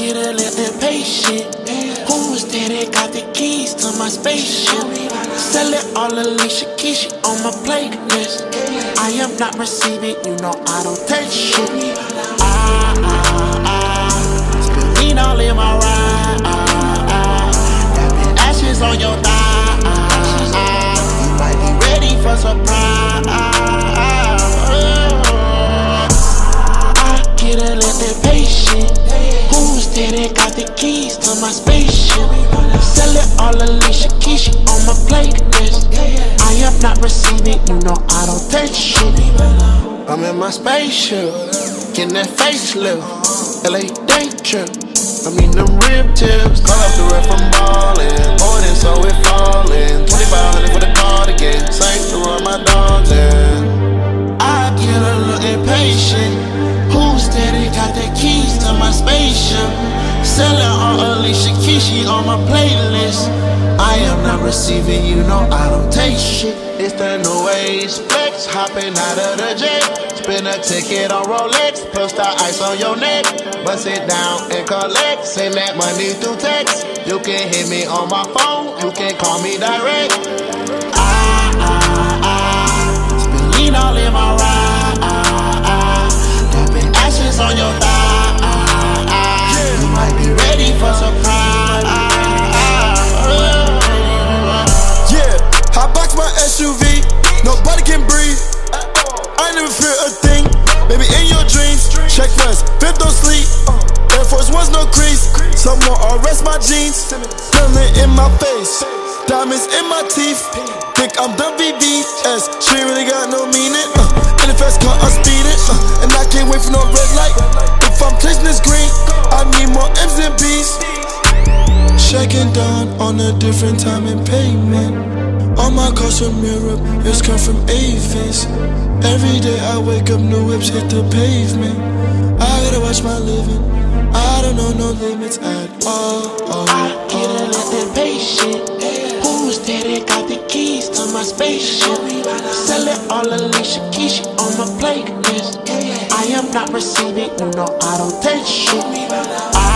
get a little impatient. Who is that that got the keys to my spaceship? Sell it all, Alicia Keys, she on my playlist. I am not receiving, you know I don't take shit. Spill lean all in my ride. Ashes on your thigh. You might be ready for surprise. I get a little impatient. Who's that that got the keys to my spaceship? Sell it all, Alicia Keys, she on my playlist. I am not receiving, you know I don't take shit. I'm in my spaceship, getting that facelift. LA day trip, I mean them rib tips. Call up the ref from ballin', morning so it fallin'. 2500 for the cardigan, Saint Laurent my dogs in. I get a little impatient. Who's that that got the keys to my spaceship? Selling on Alicia Keys, she on my playlist. I am not receiving, you know I don't take shit. It's the new age flex, hopping out of the jet. Spin a ticket on Rolex, plus the ice on your neck. Bust it down and collect, send that money through text. You can hit me on my phone, you can call me direct. Spin lean all in my ride. Dumping ashes on your thigh. You might be ready for surprise. I box my SUV, nobody can breathe. I never fear a thing, baby in your dreams. Check West, fifth don't sleep. Air Force One's no crease. Someone arrest my jeans. Feeling in my face, diamonds in my teeth. Think I'm done VVS, she ain't really got no meaning. In the fast car I'm speeding, and I can't wait for no red light. If I'm chasing this green, I need more M's and B's. Shaking down on a different time and payment. All my cars from Europe, yours come from Avis. Every day I wake up, new whips hit the pavement. I gotta watch my living, I don't know no limits at all. I get a little impatient. Who's that that got the keys to my spaceship? Sell it all, Alicia Keys, she on my playlist. I am not receiving, you know I don't take shit.